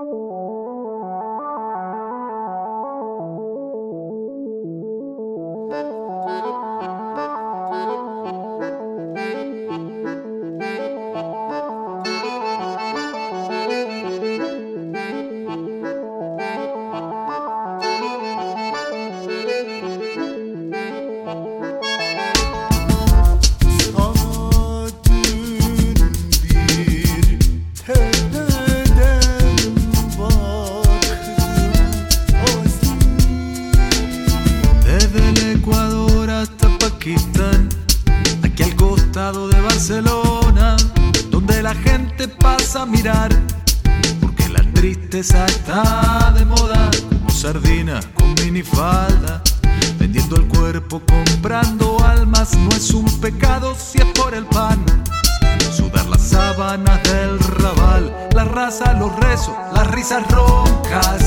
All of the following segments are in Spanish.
Aquí al costado de Barcelona, donde la gente pasa a mirar, porque la tristeza está de moda, como sardinas con minifalda, vendiendo el cuerpo, comprando almas. No es un pecado si es por el pan, sudar las sábanas del Raval, la raza, los rezos, las risas roncas,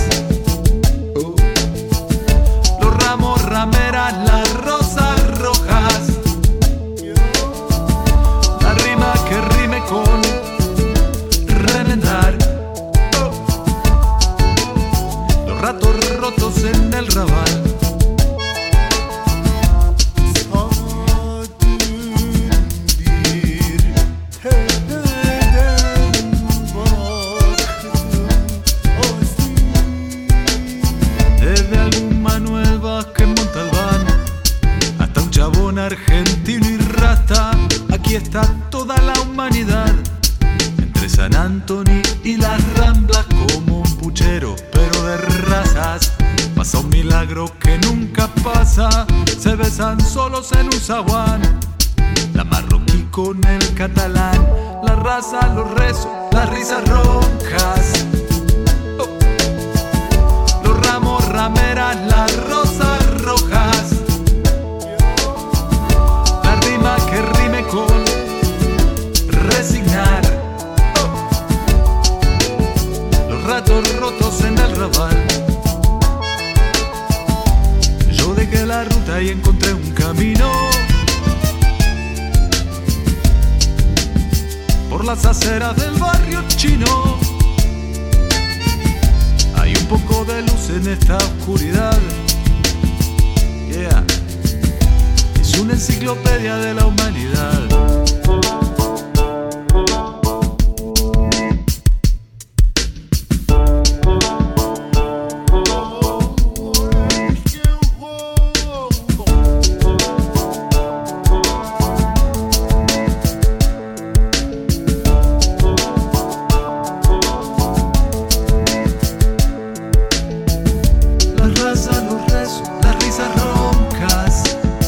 los ramos, rameras, las rosas rojas, la rima que rime con remendar, los ratos rotos en el Raval. Desde algún Manuel Vázquez Montalbán hasta un chabón argentino y rasta, aquí está toda la humanidad, entre San Antonio y las Ramblas, como un puchero pero de razas. Pasa un milagro que nunca pasa, se besan solos en un zaguán, la marroquí con el catalán, la raza, los rezos, las risas roncas, los ramos, rameras, las rosas rojas, la rima que rime con resignar, los ratos rotos en el Raval. Yo dejé la ruta y encontré un camino por las aceras del barrio chino. Hay un poco de luz en esta oscuridad. Yeah. Es una enciclopedia de la humanidad. Los rezos, las risas roncas,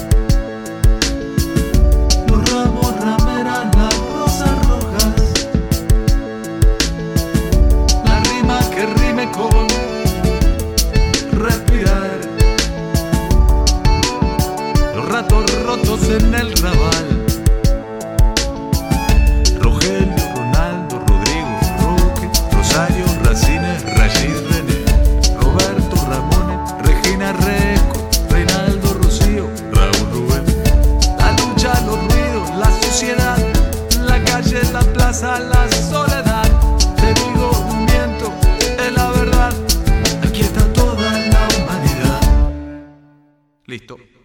los ramos, rameras, las rosas rojas, la rima que rime con respirar, los ratos rotos en el Raval. Rogelio, Ronaldo, Rodrigo, Roque, Rosario, Racines, Rashid, René, Roberto, Ramón, Regina, Reco, Reinaldo, Rocío, Raúl, Rubén. La lucha, los ruidos, la sociedad, la calle, la plaza, la soledad. Te digo, miento, es la verdad. Aquí está toda la humanidad. Listo.